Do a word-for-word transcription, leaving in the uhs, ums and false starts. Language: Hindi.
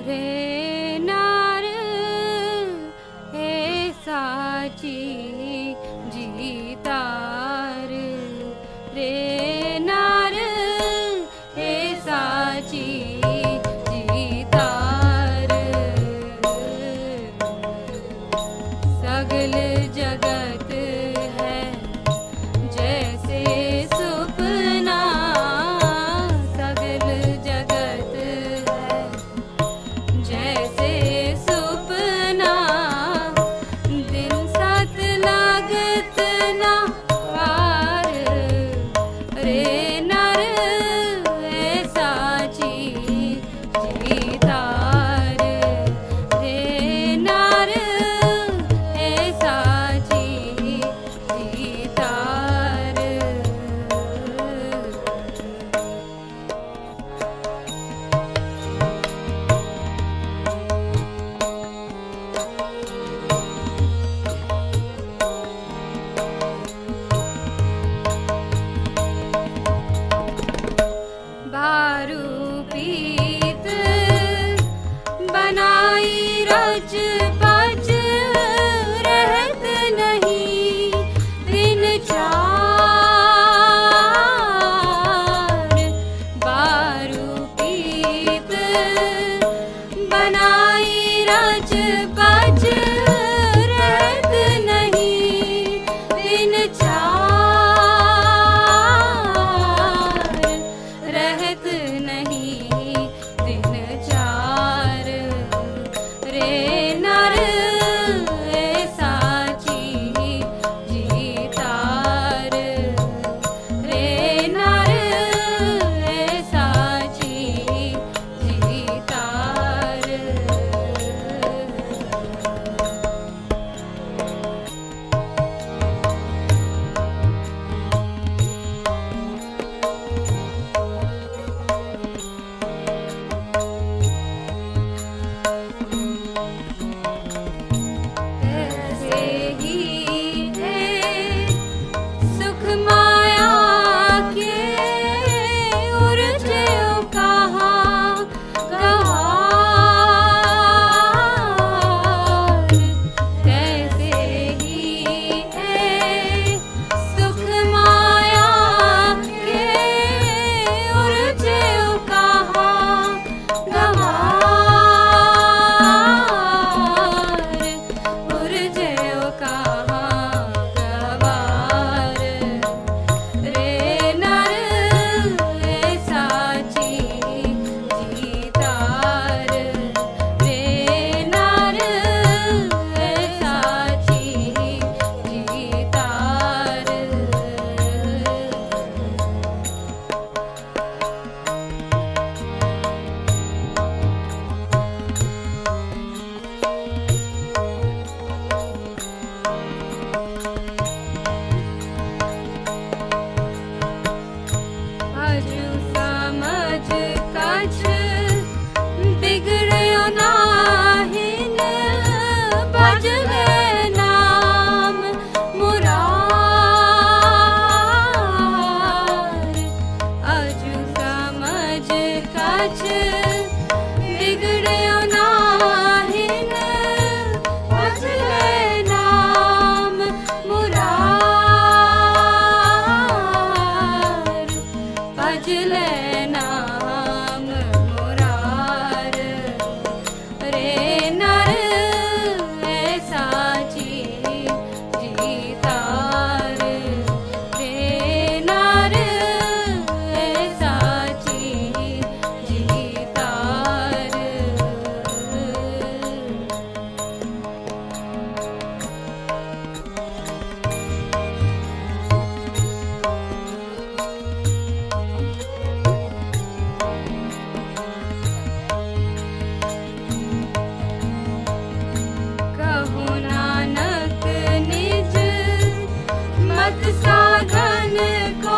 रे नार हे साची जीतार, रे नार हे साची जीतार। सगल जगत है जैसे सुपना, सगल जगत है जैसे सुपना। दिन साथ लागत ना पार, रे नर हे साची जीतार, रे नर हे साची जीतार। बारू पीत बनाई रच पच, रहत नहीं दिन चार। बारू पीत बनाई रच पच, रहत नहीं दिन चार, रहत नहीं दिन चार। रे नर हे साची जीतार, रे नर हे साची जीतार। ऐसे ही है सुख माया के उर्जयों कहाँ कहाँ। ऐसे ही है सुख माया के उर्जयों कहाँ गवार, उर्जयों कहाँ गवार। रे नर हे साची जीतार, रे नर हे साची जीतार। अजु समझ कछ बिगड़यो नाहिन, भजले नाम मुरार। अजु समझ कछ बिगड़यो नाहिन, भजले नाम मुरार, भजले नाम मुरार। रे नर हे साची जीतार, रे नर हे साची जीतार। कहो नानक निज मत साधन को